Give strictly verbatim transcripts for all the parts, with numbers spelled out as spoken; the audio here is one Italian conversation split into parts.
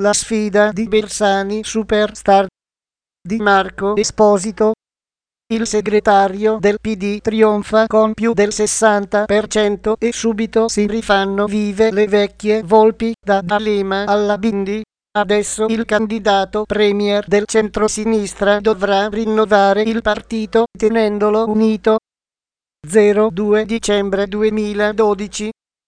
La sfida di Bersani Superstar di Marco Esposito. Il segretario del P D trionfa con più del sessanta per cento e subito si rifanno vive le vecchie volpi da D'Alema alla Bindi. Adesso il candidato premier del centrosinistra dovrà rinnovare il partito tenendolo unito. due dicembre duemiladodici.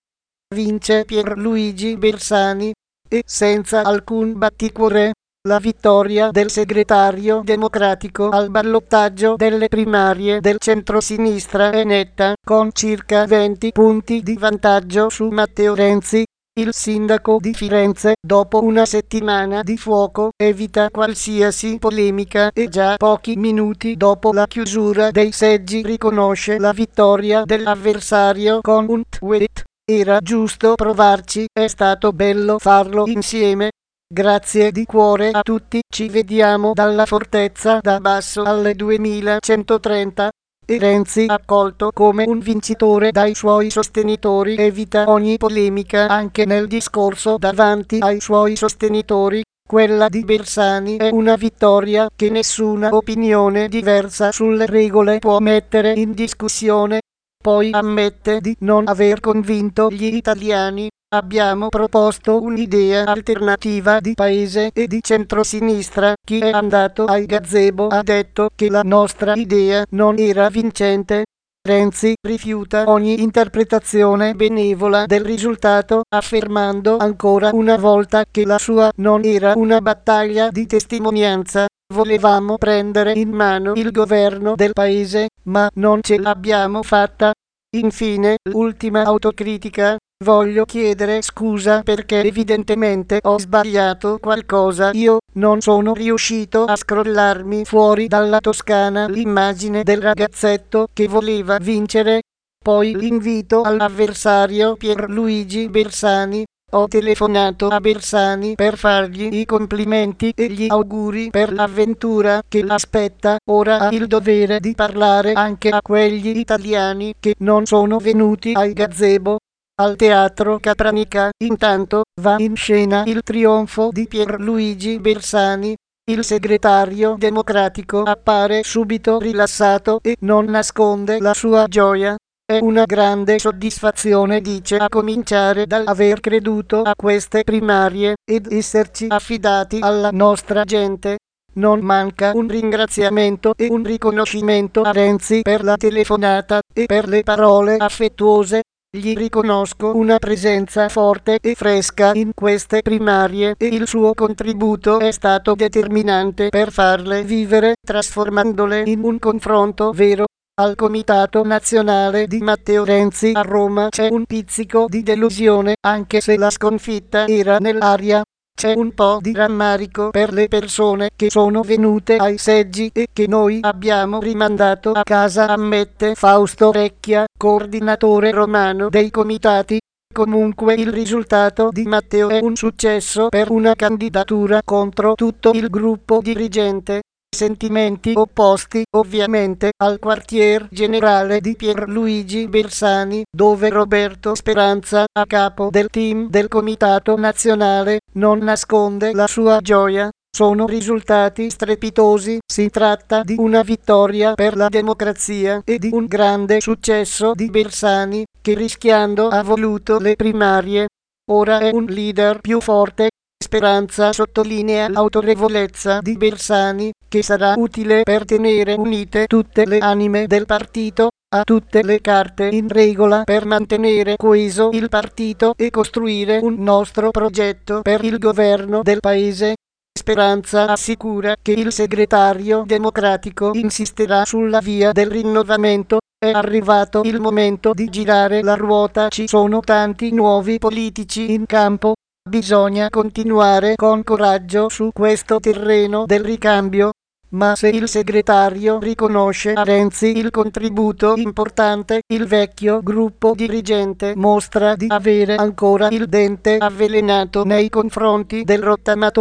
Vince Pierluigi Bersani e senza alcun batticuore. La vittoria del segretario democratico al ballottaggio delle primarie del centrosinistra è netta, con circa venti punti di vantaggio su Matteo Renzi. Il sindaco di Firenze, dopo una settimana di fuoco, evita qualsiasi polemica e già pochi minuti dopo la chiusura dei seggi riconosce la vittoria dell'avversario con un tweet. Era giusto provarci, è stato bello farlo insieme. Grazie di cuore a tutti, ci vediamo dalla fortezza da basso alle duemilacentotrenta. E Renzi, accolto come un vincitore dai suoi sostenitori, evita ogni polemica anche nel discorso davanti ai suoi sostenitori. Quella di Bersani è una vittoria che nessuna opinione diversa sulle regole può mettere in discussione. Poi ammette di non aver convinto gli italiani. Abbiamo proposto un'idea alternativa di paese e di centrosinistra. Chi è andato ai gazebo ha detto che la nostra idea non era vincente. Renzi rifiuta ogni interpretazione benevola del risultato, affermando ancora una volta che la sua non era una battaglia di testimonianza. Volevamo prendere in mano il governo del paese, ma non ce l'abbiamo fatta. Infine, l'ultima autocritica. Voglio chiedere scusa perché evidentemente ho sbagliato qualcosa. Io non sono riuscito a scrollarmi fuori dalla Toscana l'immagine del ragazzetto che voleva vincere. Poi l'invito all'avversario Pierluigi Bersani. Ho telefonato a Bersani per fargli i complimenti e gli auguri per l'avventura che l'aspetta. Ora ha il dovere di parlare anche a quegli italiani che non sono venuti ai gazebo. Al Teatro Capranica, intanto, va in scena il trionfo di Pierluigi Bersani. Il segretario democratico appare subito rilassato e non nasconde la sua gioia. È una grande soddisfazione, dice, a cominciare dall'aver creduto a queste primarie ed esserci affidati alla nostra gente. Non manca un ringraziamento e un riconoscimento a Renzi per la telefonata e per le parole affettuose. Gli riconosco una presenza forte e fresca in queste primarie e il suo contributo è stato determinante per farle vivere, trasformandole in un confronto vero. Al Comitato Nazionale di Matteo Renzi a Roma c'è un pizzico di delusione, anche se la sconfitta era nell'aria. C'è un po' di rammarico per le persone che sono venute ai seggi e che noi abbiamo rimandato a casa, ammette Fausto Recchia, coordinatore romano dei comitati. Comunque il risultato di Matteo è un successo per una candidatura contro tutto il gruppo dirigente. Sentimenti opposti, ovviamente, al quartier generale di Pierluigi Bersani, dove Roberto Speranza, a capo del team del Comitato Nazionale, non nasconde la sua gioia. Sono risultati strepitosi, si tratta di una vittoria per la democrazia e di un grande successo di Bersani, che rischiando ha voluto le primarie. Ora è un leader più forte. Speranza sottolinea l'autorevolezza di Bersani, che sarà utile per tenere unite tutte le anime del partito. Ha tutte le carte in regola per mantenere coeso il partito e costruire un nostro progetto per il governo del paese. Speranza assicura che il segretario democratico insisterà sulla via del rinnovamento. È arrivato il momento di girare la ruota, ci sono tanti nuovi politici in campo. Bisogna continuare con coraggio su questo terreno del ricambio. Ma se il segretario riconosce a Renzi il contributo importante, il vecchio gruppo dirigente mostra di avere ancora il dente avvelenato nei confronti del rottamatore.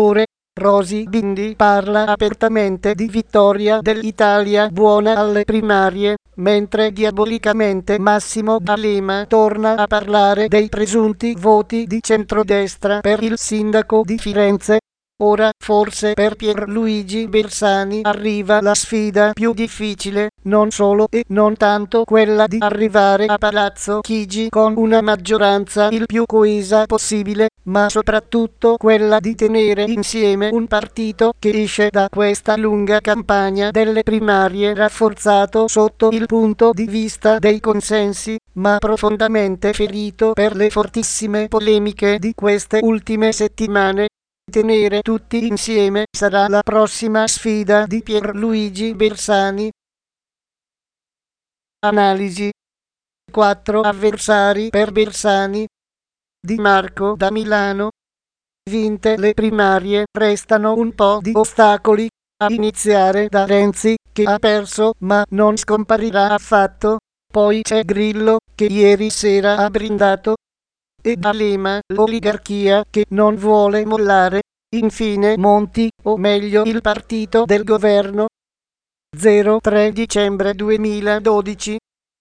Rosy Bindi parla apertamente di vittoria dell'Italia buona alle primarie, mentre diabolicamente Massimo D'Alema torna a parlare dei presunti voti di centrodestra per il sindaco di Firenze. Ora, forse per Pierluigi Bersani arriva la sfida più difficile, non solo e non tanto quella di arrivare a Palazzo Chigi con una maggioranza il più coesa possibile, ma soprattutto quella di tenere insieme un partito che esce da questa lunga campagna delle primarie rafforzato sotto il punto di vista dei consensi, ma profondamente ferito per le fortissime polemiche di queste ultime settimane. Tenere tutti insieme sarà la prossima sfida di Pierluigi Bersani. Analisi. quattro avversari per Bersani. Di Marco da Milano. Vinte le primarie, restano un po' di ostacoli, a iniziare da Renzi, che ha perso ma non scomparirà affatto. Poi c'è Grillo, che ieri sera ha brindato, e D'Alema, l'oligarchia che non vuole mollare. Infine Monti, o meglio il partito del governo. tre dicembre duemiladodici.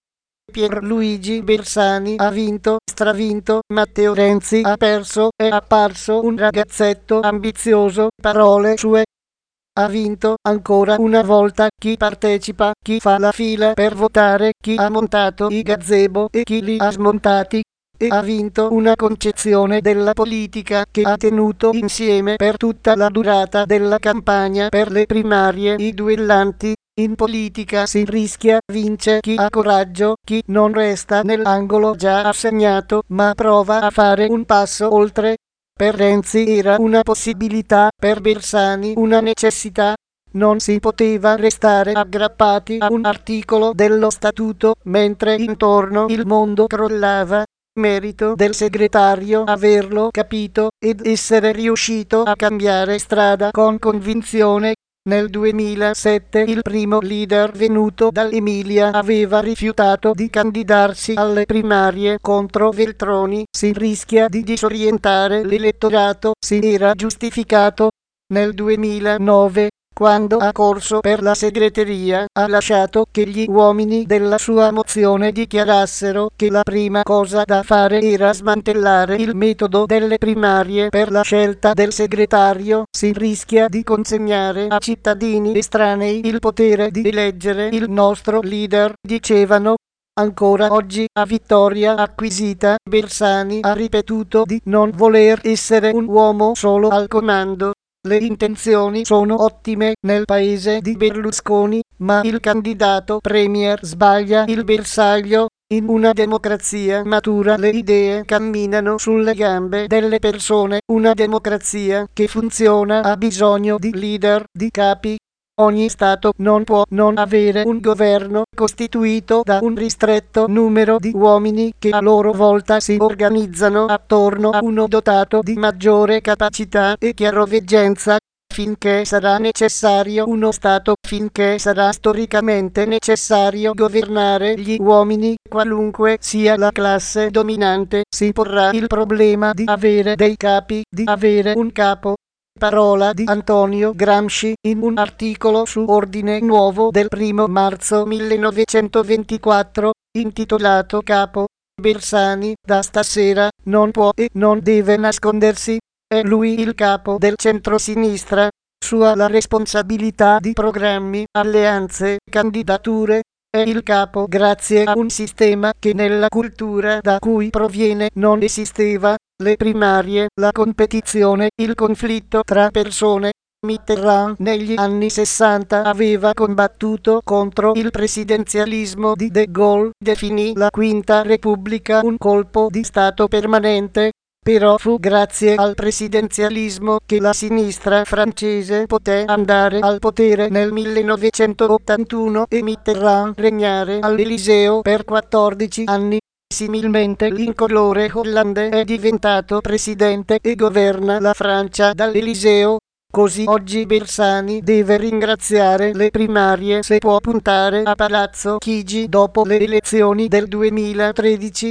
Pierluigi Bersani ha vinto, stravinto, Matteo Renzi ha perso, è apparso un ragazzetto ambizioso, parole sue. Ha vinto ancora una volta chi partecipa, chi fa la fila per votare, chi ha montato i gazebo e chi li ha smontati. E ha vinto una concezione della politica che ha tenuto insieme per tutta la durata della campagna per le primarie i duellanti. In politica si rischia, vince chi ha coraggio, chi non resta nell'angolo già assegnato, ma prova a fare un passo oltre. Per Renzi era una possibilità, per Bersani una necessità. Non si poteva restare aggrappati a un articolo dello statuto, mentre intorno il mondo crollava. Merito del segretario averlo capito ed essere riuscito a cambiare strada con convinzione. Nel duemilasette il primo leader venuto dall'Emilia aveva rifiutato di candidarsi alle primarie contro Veltroni. Si rischia di disorientare l'elettorato, si era giustificato. Nel duemilanove, quando ha corso per la segreteria, ha lasciato che gli uomini della sua mozione dichiarassero che la prima cosa da fare era smantellare il metodo delle primarie per la scelta del segretario. Si rischia di consegnare a cittadini estranei il potere di eleggere il nostro leader, dicevano. Ancora oggi, a vittoria acquisita, Bersani ha ripetuto di non voler essere un uomo solo al comando. Le intenzioni sono ottime nel paese di Berlusconi, ma il candidato premier sbaglia il bersaglio. In una democrazia matura le idee camminano sulle gambe delle persone. Una democrazia che funziona ha bisogno di leader, di capi. Ogni Stato non può non avere un governo costituito da un ristretto numero di uomini che a loro volta si organizzano attorno a uno dotato di maggiore capacità e chiaroveggenza. Finché sarà necessario uno Stato, finché sarà storicamente necessario governare gli uomini, qualunque sia la classe dominante, si porrà il problema di avere dei capi, di avere un capo. Parola di Antonio Gramsci in un articolo su Ordine Nuovo del primo marzo millenovecentoventiquattro, intitolato Capo. Bersani, da stasera, non può e non deve nascondersi. È lui il capo del centrosinistra. Sua la responsabilità di programmi, alleanze, candidature. È il capo grazie a un sistema che nella cultura da cui proviene non esisteva. Le primarie, la competizione, il conflitto tra persone. Mitterrand negli anni sessanta aveva combattuto contro il presidenzialismo di De Gaulle, definì la Quinta Repubblica un colpo di Stato permanente. Però fu grazie al presidenzialismo che la sinistra francese poté andare al potere nel millenovecentottantuno e Mitterrand regnare all'Eliseo per quattordici anni. Similmente l'incolore Hollande è diventato presidente e governa la Francia dall'Eliseo. Così oggi Bersani deve ringraziare le primarie se può puntare a Palazzo Chigi dopo le elezioni del duemilatredici.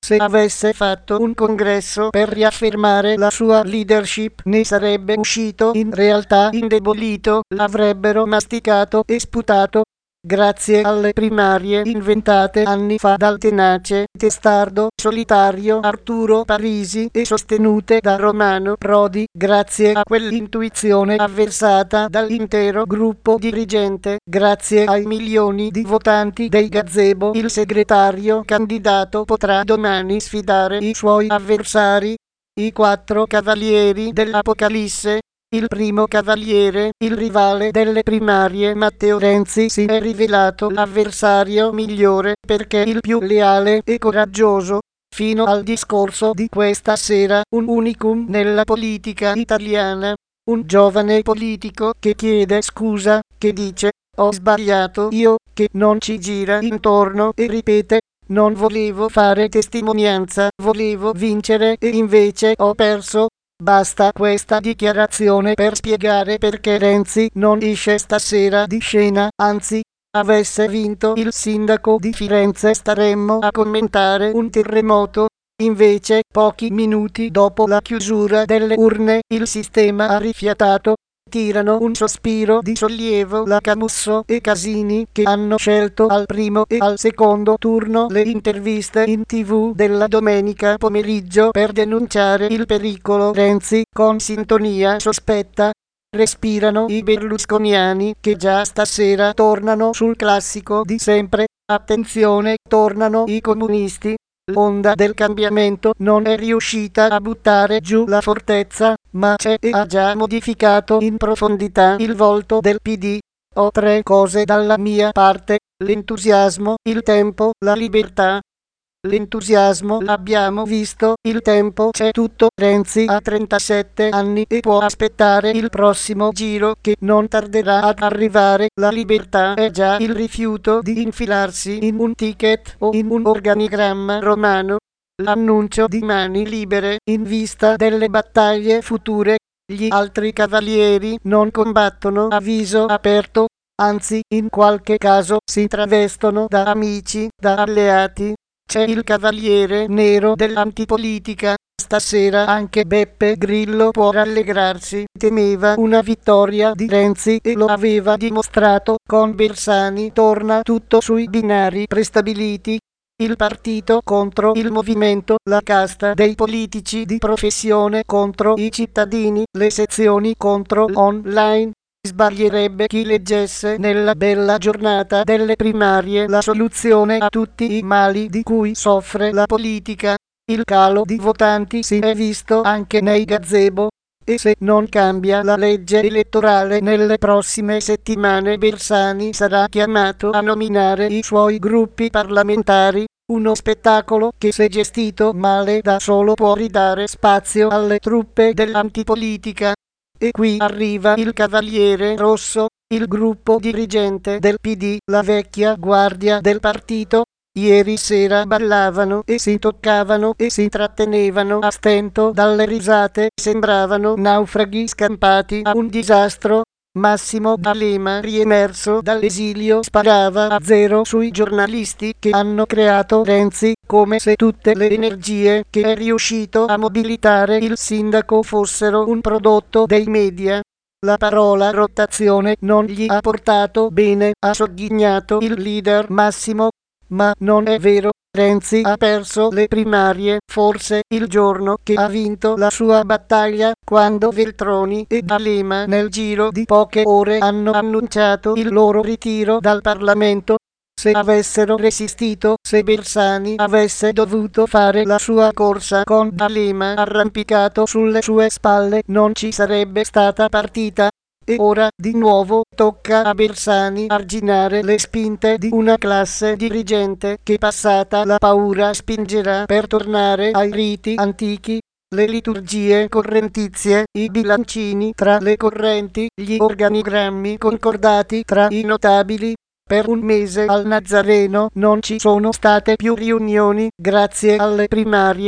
Se avesse fatto un congresso per riaffermare la sua leadership, ne sarebbe uscito in realtà indebolito, l'avrebbero masticato e sputato. Grazie alle primarie inventate anni fa dal tenace, testardo, solitario Arturo Parisi e sostenute da Romano Prodi, grazie a quell'intuizione avversata dall'intero gruppo dirigente, grazie ai milioni di votanti dei gazebo, il segretario candidato potrà domani sfidare i suoi avversari, i quattro cavalieri dell'Apocalisse. Il primo cavaliere, il rivale delle primarie Matteo Renzi, si è rivelato l'avversario migliore perché il più leale e coraggioso. Fino al discorso di questa sera, un unicum nella politica italiana. Un giovane politico che chiede scusa, che dice «ho sbagliato io», che non ci gira intorno e ripete «non volevo fare testimonianza, volevo vincere e invece ho perso». Basta questa dichiarazione per spiegare perché Renzi non esce stasera di scena, anzi, avesse vinto il sindaco di Firenze staremmo a commentare un terremoto. Invece, pochi minuti dopo la chiusura delle urne, il sistema ha rifiatato. Tirano un sospiro di sollievo la Camusso e Casini, che hanno scelto al primo e al secondo turno le interviste in tv della domenica pomeriggio per denunciare il pericolo Renzi con sintonia sospetta. Respirano i berlusconiani che già stasera tornano sul classico di sempre. Attenzione, tornano i comunisti. L'onda del cambiamento non è riuscita a buttare giù la fortezza, ma c'è e ha già modificato in profondità il volto del P D. Ho tre cose dalla mia parte: l'entusiasmo, il tempo, la libertà. L'entusiasmo l'abbiamo visto, il tempo c'è tutto. Renzi ha trentasette anni e può aspettare il prossimo giro che non tarderà ad arrivare. La libertà è già il rifiuto di infilarsi in un ticket o in un organigramma romano. L'annuncio di mani libere in vista delle battaglie future. Gli altri cavalieri non combattono a viso aperto, anzi in qualche caso si travestono da amici, da alleati. C'è il cavaliere nero dell'antipolitica. Stasera anche Beppe Grillo può rallegrarsi. Temeva una vittoria di Renzi e lo aveva dimostrato con Bersani. Torna tutto sui binari prestabiliti. Il partito contro il movimento, la casta dei politici di professione contro i cittadini, le sezioni contro l'online. Sbaglierebbe chi leggesse nella bella giornata delle primarie la soluzione a tutti i mali di cui soffre la politica. Il calo di votanti si è visto anche nei gazebo, e se non cambia la legge elettorale nelle prossime settimane Bersani sarà chiamato a nominare i suoi gruppi parlamentari. Uno spettacolo che, se gestito male da solo, può ridare spazio alle truppe dell'antipolitica. E qui arriva il Cavaliere Rosso, il gruppo dirigente del P D, la vecchia guardia del partito. Ieri sera ballavano e si toccavano e si trattenevano a stento dalle risate, sembravano naufraghi scampati a un disastro. Massimo D'Alema, riemerso dall'esilio, sparava a zero sui giornalisti che hanno creato Renzi, come se tutte le energie che è riuscito a mobilitare il sindaco fossero un prodotto dei media. La parola rotazione non gli ha portato bene, ha sogghignato il leader Massimo. Ma non è vero. Renzi ha perso le primarie, forse il giorno che ha vinto la sua battaglia, quando Veltroni e D'Alema nel giro di poche ore hanno annunciato il loro ritiro dal Parlamento. Se avessero resistito, se Bersani avesse dovuto fare la sua corsa con D'Alema arrampicato sulle sue spalle, non ci sarebbe stata partita. E ora, di nuovo, tocca a Bersani arginare le spinte di una classe dirigente che, passata la paura, spingerà per tornare ai riti antichi, le liturgie correntizie, i bilancini tra le correnti, gli organigrammi concordati tra i notabili. Per un mese al Nazareno non ci sono state più riunioni, grazie alle primarie.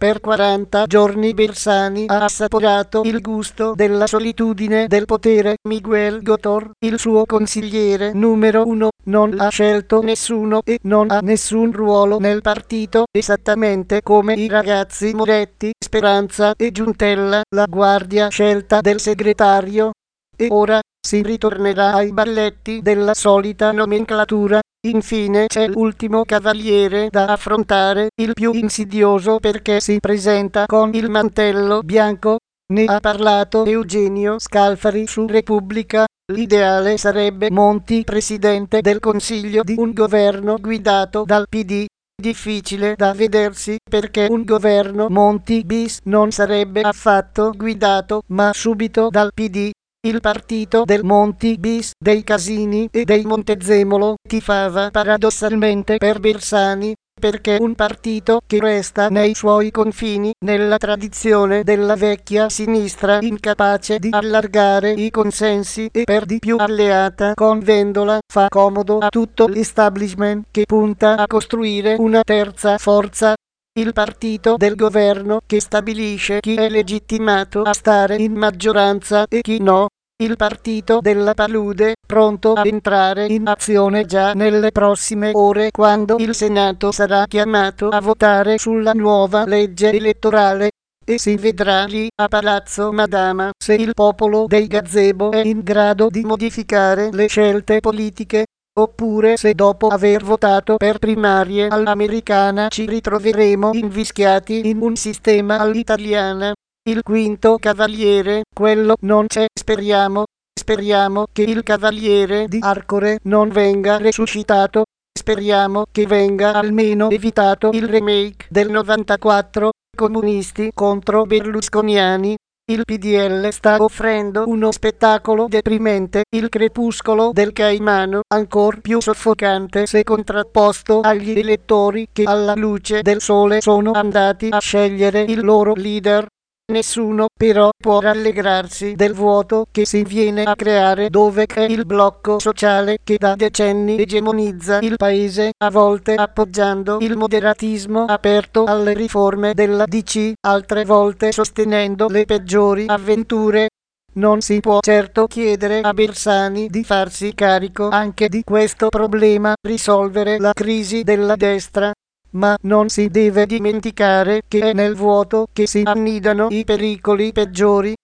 Per quaranta giorni Bersani ha assaporato il gusto della solitudine del potere. Miguel Gotor, il suo consigliere numero uno, non ha scelto nessuno e non ha nessun ruolo nel partito, esattamente come i ragazzi Moretti, Speranza e Giuntella, la guardia scelta del segretario. E ora si ritornerà ai balletti della solita nomenclatura. Infine c'è l'ultimo cavaliere da affrontare, il più insidioso perché si presenta con il mantello bianco. Ne ha parlato Eugenio Scalfari su Repubblica. L'ideale sarebbe Monti presidente del Consiglio di un governo guidato dal P D. Difficile da vedersi perché un governo Monti bis non sarebbe affatto guidato ma subito dal P D. Il partito del Monti bis, dei Casini e dei Montezemolo tifava paradossalmente per Bersani, perché un partito che resta nei suoi confini, nella tradizione della vecchia sinistra incapace di allargare i consensi e per di più alleata con Vendola, fa comodo a tutto l'establishment che punta a costruire una terza forza. Il partito del governo che stabilisce chi è legittimato a stare in maggioranza e chi no. Il partito della palude, pronto a entrare in azione già nelle prossime ore quando il Senato sarà chiamato a votare sulla nuova legge elettorale. E si vedrà lì a Palazzo Madama se il popolo dei gazebo è in grado di modificare le scelte politiche, oppure se dopo aver votato per primarie all'americana ci ritroveremo invischiati in un sistema all'italiana. Il quinto cavaliere, quello non c'è, speriamo. Speriamo che il cavaliere di Arcore non venga resuscitato. Speriamo che venga almeno evitato il remake del novantaquattro, comunisti contro berlusconiani. Il P D L sta offrendo uno spettacolo deprimente, il crepuscolo del Caimano, ancor più soffocante se contrapposto agli elettori che alla luce del sole sono andati a scegliere il loro leader. Nessuno però può rallegrarsi del vuoto che si viene a creare dove c'è il blocco sociale che da decenni egemonizza il paese, a volte appoggiando il moderatismo aperto alle riforme della D C, altre volte sostenendo le peggiori avventure. Non si può certo chiedere a Bersani di farsi carico anche di questo problema, risolvere la crisi della destra. Ma non si deve dimenticare che è nel vuoto che si annidano i pericoli peggiori.